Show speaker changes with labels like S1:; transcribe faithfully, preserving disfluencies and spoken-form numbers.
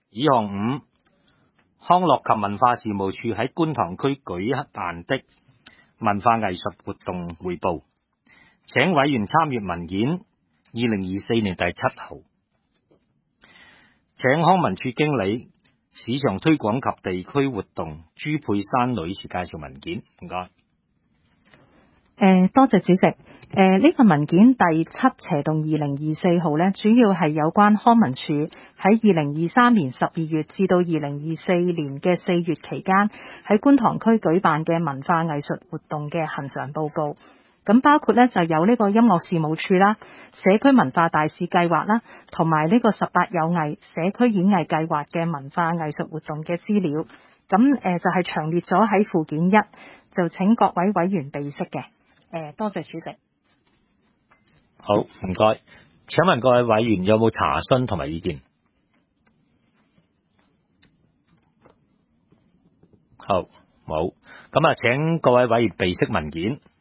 S1: 以項五，康樂及文化事務處喺觀塘區舉辦的文化藝術活動匯報，請委員參閱文件二零二四年第七號，請康文署經理市場推廣及地區活動朱佩珊女士介紹文件。唔該。
S2: 誒，多謝主席。誒，呢份文件第七斜洞二零二四號呢，主要係有關康文署喺二零二三年十二月至到二零二四年嘅四月期間喺觀塘區舉辦嘅文化藝術活動嘅恆常報告。咁包括呢就有呢個音樂事務處啦、社區文化大使計劃啦，同埋呢個十八有藝社區演藝計劃嘅文化藝術活動嘅資料。咁誒就係詳列咗喺附件一，就請各位委員備悉嘅。誒，多謝主席。
S1: 好，唔該。請問各位委員有冇查詢同埋意見？好，冇。咁啊，請各位委員備悉文件。